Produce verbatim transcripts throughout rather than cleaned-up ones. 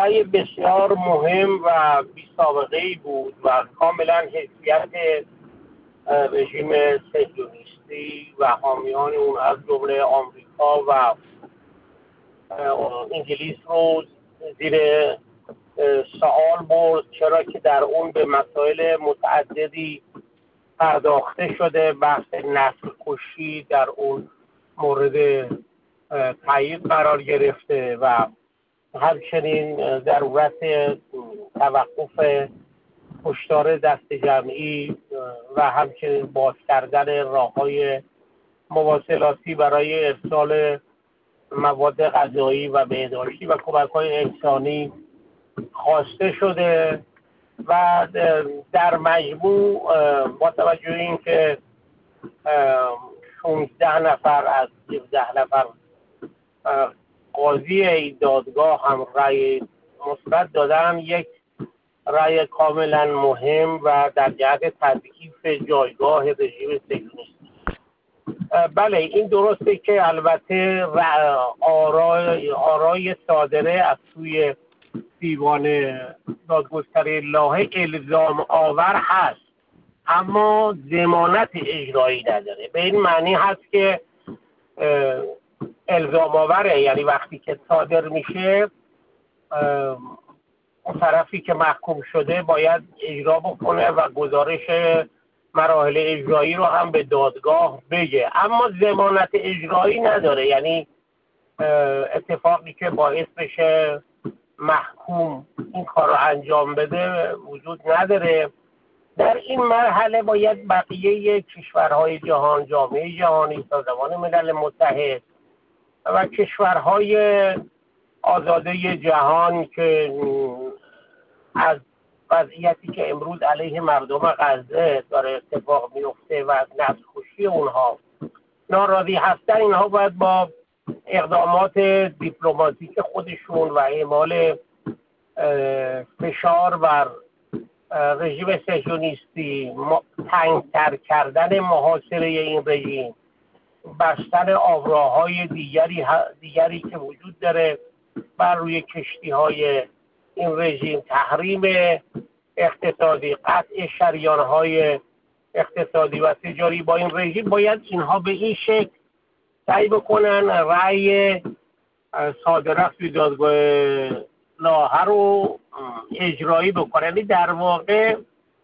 رأی بسیار مهم و بی سابقه ای بود و کاملا حیثیت رژیم صهیونیستی و حامیان اون از جمله آمریکا و انگلیس رو زیر سوال برد، چرا که در اون به مسائل متعددی پرداخته شده. بحث نسل کشی در اون مورد تایید قرار گرفته و همچنین ضرورت توقف کشتار دست جمعی و همچنین باز کردن راه‌های مواصلاتی برای ارسال مواد غذایی و بهداشتی و کمک‌های انسانی خواسته شده و در مجموع با توجه این که شانزده نفر از هفده نفر قاضی این دادگاه هم رأی مثبت دادن، یک رأی کاملا مهم و در جهت تضعیف جایگاه رژیم صهیونیستی. بله این درسته که البته آرای, آرای صادره از سوی دیوان دادگستری لاهه الزام آور هست، اما ضمانت اجرایی نداره. به این معنی هست که الزام آوره، یعنی وقتی که صادر میشه اون طرفی که محکوم شده باید اجرا بکنه و گزارش مراحل اجرایی رو هم به دادگاه بگه، اما ضمانت اجرایی نداره. یعنی اتفاقی که باعث بشه محکوم این کار رو انجام بده وجود نداره. در این مرحله باید بقیه کشورهای جهان، جامعه جهانی، سازمان ملل متحد و کشورهای آزاده جهان که از وضعیتی که امروز علیه مردم غزه داره اتفاق میفته و نسل کشی اونها ناراضی هستن، اینها باید با اقدامات دیپلماتیک خودشون و اعمال فشار بر رژیم صهیونیستی، تنگتر کردن محاصره این رژیم، بستن آبراهای دیگری دیگری که وجود داره بر روی کشتی های این رژیم، تحریم اقتصادی، قطع شریان های اقتصادی و تجاری با این رژیم، باید اینها به این شکل سعی بکنن رأی صادره توی دادگاه لاهه رو اجرایی بکنن. یعنی در واقع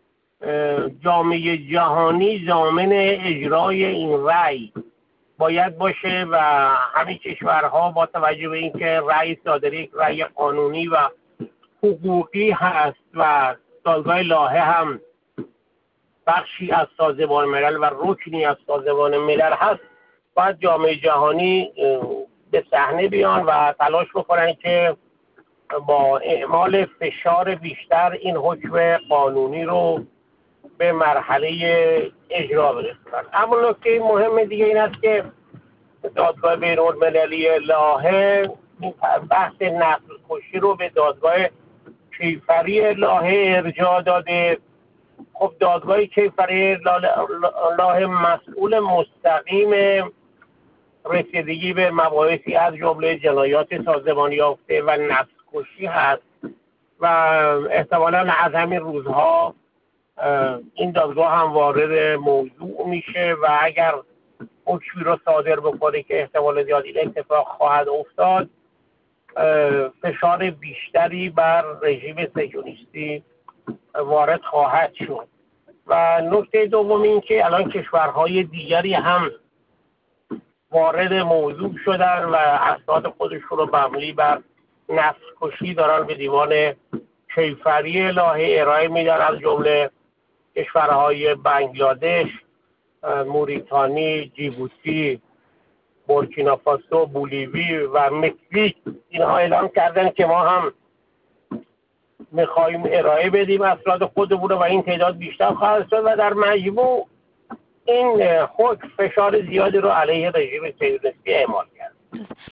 جامعه جهانی ضامن اجرای این رأی باید باشه و همین کشورها با توجه به اینکه رأی صادره یک رأی قانونی و حقوقی هست و دادگاه لاهه هم بخشی از سازمان ملل و رکنی از سازمان ملل هست، باید جامعه جهانی به صحنه بیان و تلاش بکنن که با اعمال فشار بیشتر این حکم قانونی رو به مرحله اجرا برسونن. اما نکته مهم دیگه این است که دادگاه بین‌المللی لاهه بحث نسل کشی رو به دادگاه کیفری لاهه ارجاع داده. خب دادگاه کیفری لاهه مسئول مستقیم رسیدگی به مباحثی از جمله جنایات سازمان یافته و نسل کشی هست و احتمالاً از همین روزها این دادگاه هم وارد موضوع میشه و اگر حکمی رو صادر بکنه که احتمال زیاد این اتفاق خواهد افتاد، فشار بیشتری بر رژیم صهیونیستی وارد خواهد شد. و نکته دوم این که الان کشورهای دیگری هم وارد موضوع شدن و اسناد خودشون رو مبنی بر نسل کشی دارن به دیوان کیفری لاهه ارائه میدن، از جمله کشورهای بنگلادش، موریتانی، جیبوتی، بورکینافاسو، بولیوی و مکزیک. اینها اعلام کردن که ما هم میخوایم ارائه بدیم اسناد خودمون و این تعداد بیشتر خواهد شد و در مجموع این حکم فشار زیادی رو علیه رژیم صهیونیستی اعمال کرد.